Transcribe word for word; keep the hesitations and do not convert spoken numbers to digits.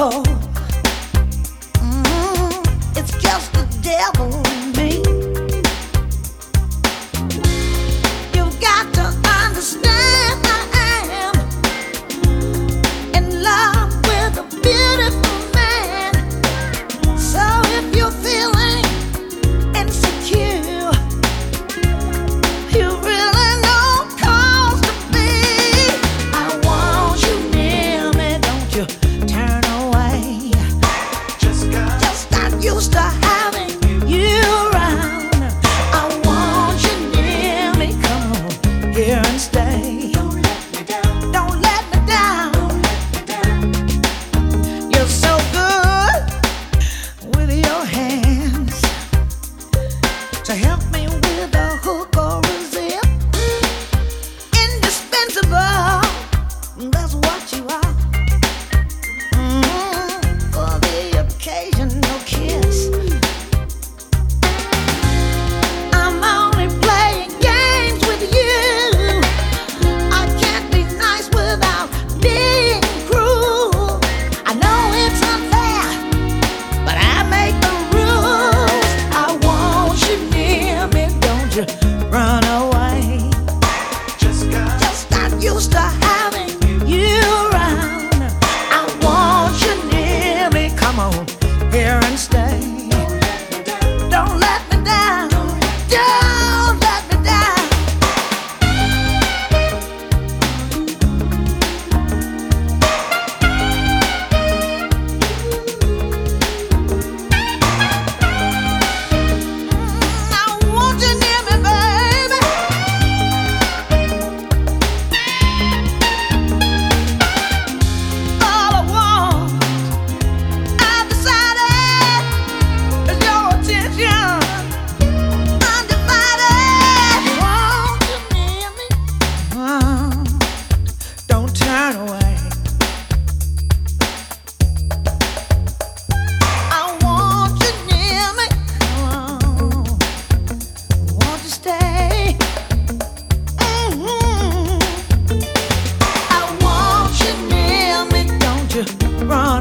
cold. Mm, it's just the devil in me. You've got to understand I am in love with a beautiful man. So if you're feeling insecure, you really no cause to be. I want you near me, don't you turn away. Just got, just got used to having you around. I want you near me, come on, here and stay. Don't let me down, don't let me down, don't let me down. You're so good with your hands to help me with a hook or a zip. Indispensable, that's what you are. Mm, for the occasional kiss. I'm only playing games with you. I can't be nice without being cruel. I know it's unfair, but I make the rules. I want you near me, don't you run away. Just got, just got used to having you around. I want you near me, come on, here and stay. Don't let me down, don't let me down. I want you near me, baby. All I want, I've decided, is your attention, undivided. Want you near me? Uh, don't turn away. I want you near me. Come on, want to stay. Mhm. I want you near me, don't you run